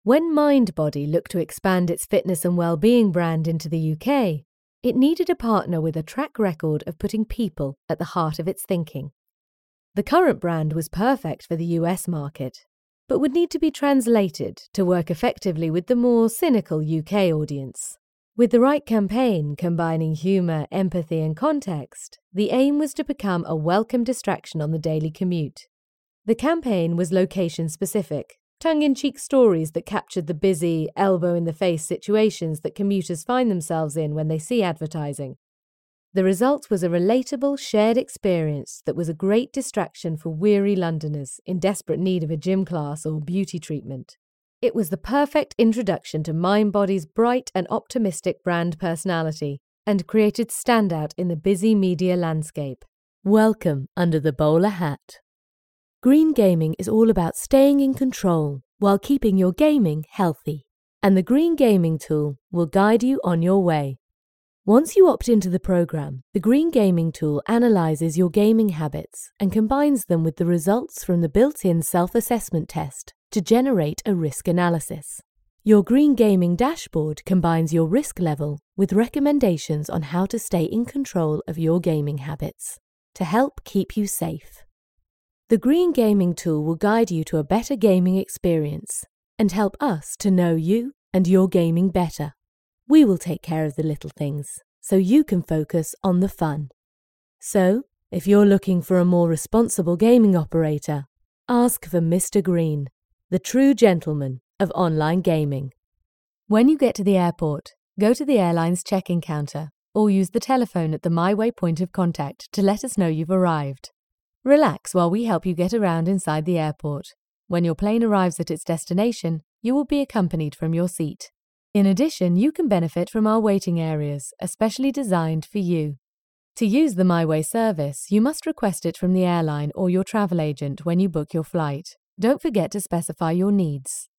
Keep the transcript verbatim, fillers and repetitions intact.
When MindBody looked to expand its fitness and well-being brand into the U K, it needed a partner with a track record of putting people at the heart of its thinking. The current brand was perfect for the U S market, but would need to be translated to work effectively with the more cynical U K audience. With the right campaign combining humour, empathy and context, the aim was to become a welcome distraction on the daily commute. The campaign was location-specific, tongue-in-cheek stories that captured the busy, elbow-in-the-face situations that commuters find themselves in when they see advertising. The result was a relatable, shared experience that was a great distraction for weary Londoners in desperate need of a gym class or beauty treatment. It was the perfect introduction to MindBody's bright and optimistic brand personality and created standout in the busy media landscape. Welcome under the bowler hat. Green Gaming is all about staying in control while keeping your gaming healthy, and the Green Gaming tool will guide you on your way. Once you opt into the program, the Green Gaming tool analyzes your gaming habits and combines them with the results from the built-in self-assessment test to generate a risk analysis. Your Green Gaming dashboard combines your risk level with recommendations on how to stay in control of your gaming habits to help keep you safe. The Green Gaming tool will guide you to a better gaming experience and help us to know you and your gaming better. We will take care of the little things so you can focus on the fun. So, if you're looking for a more responsible gaming operator, ask for Mister Green, the true gentleman of online gaming. When you get to the airport, go to the airline's check-in counter or use the telephone at the MyWay point of contact to let us know you've arrived. Relax while we help you get around inside the airport. When your plane arrives at its destination, you will be accompanied from your seat. In addition, you can benefit from our waiting areas, especially designed for you. To use the MyWay service, you must request it from the airline or your travel agent when you book your flight. Don't forget to specify your needs.